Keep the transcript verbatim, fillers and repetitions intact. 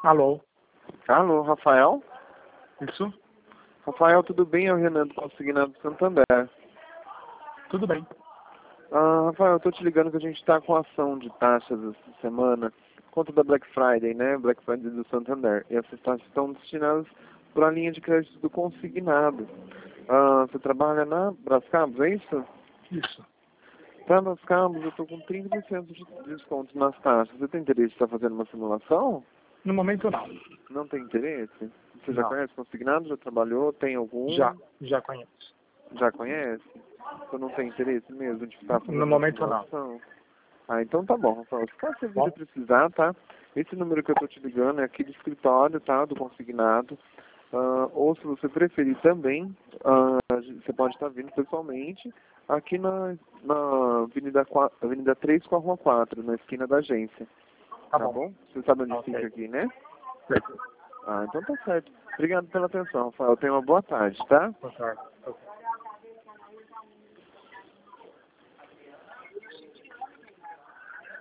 Alô? Alô, Rafael? Isso? Rafael, tudo bem? É o Renan do Consignado do Santander. Tudo bem. Ah, Rafael, eu tô te ligando que a gente tá com ação de taxas essa semana contra da Black Friday, né? Black Friday do Santander. E essas taxas estão destinadas para a linha de crédito do consignado. Ah, você trabalha na Brascabos, é isso? Isso. Para Brascabos, eu tô com trinta por cento de desconto nas taxas. Você tem interesse em estar fazendo uma simulação? No momento não. Não tem interesse? Você já Não. conhece consignado? Já trabalhou? Tem algum? Já. Já conheço. Já conhece? Você não tem interesse mesmo de estar fazendo No uma momento não. simulação? Ah, então tá bom, Rafael. Se caso você vir Bom? a precisar, tá? Esse número que eu tô te ligando é aqui do escritório, tá? Do consignado. Ah, ou se você preferir também, ah, você pode estar vindo pessoalmente aqui na, na Avenida, quatro, Avenida três com a Rua quatro, na esquina da agência. Tá Tá bom. bom? Você sabe onde Ok. fica aqui, né? Perfeito. Ah, então tá certo. Obrigado pela atenção, Rafael. Tenha uma boa tarde, tá? Boa tarde. Ok.